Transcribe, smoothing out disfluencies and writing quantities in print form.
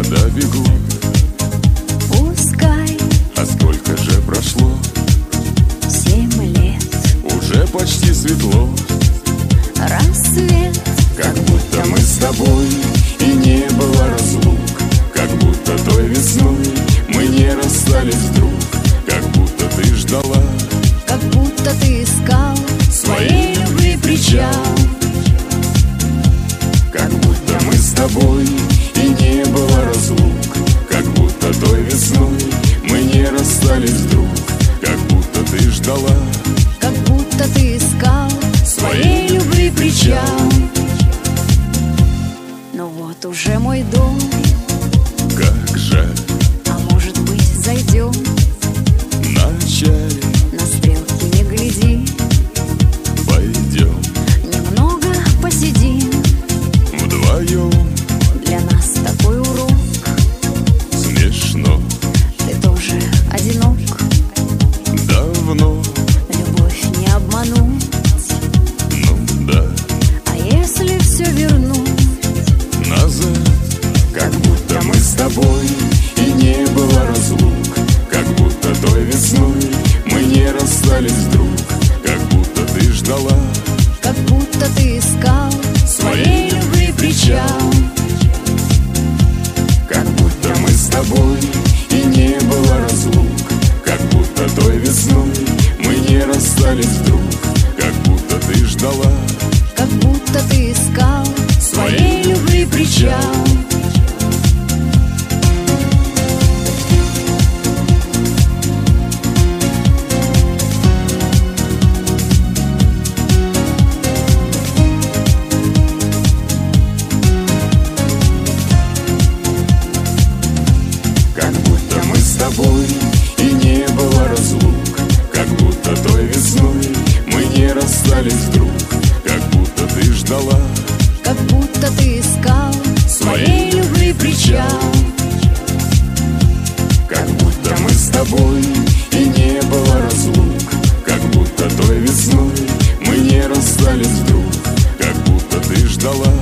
года бегут. Пускай. А сколько же прошло? 7 лет. Уже почти светло. Рассвет. Как будто мы с тобой и не было разлук. Как будто той весной мы не расстались вдруг. Как будто ты ждала, как будто ты искал своей любви причал. Как будто мы с тобой и не было разлук. Как будто той весной мы не расстались вдруг. Как будто ты ждала, как будто ты искал своей любви причал. Но вот уже мой дом. Как жаль, а может быть зайдем? Вначале На стрелки не гляди. пойдем Немного посидим. вдвоем. Для нас такой урок. Смешно, Ты тоже одинок. давно, Любовь не обмануть. ну да, А если все вернуть? назад. Как будто мы с тобой и не было разлук. Как будто той весной мы не расстались вдруг. Как будто ты ждала, Как будто ты искал своей любви причал. Как будто мы с тобой и не было разлук. Как будто той весной мы не расстались вдруг. Как будто ты ждала, как будто ты искал своей любви причал. Как будто мы с тобой и не было разлук. Как будто той весной мы не расстались вдруг. Как будто ты ждала, как будто ты искал своей любви причал. Как будто мы с тобой и не было разлук. Как будто той весной мы не расстались вдруг. Как будто ты ждала,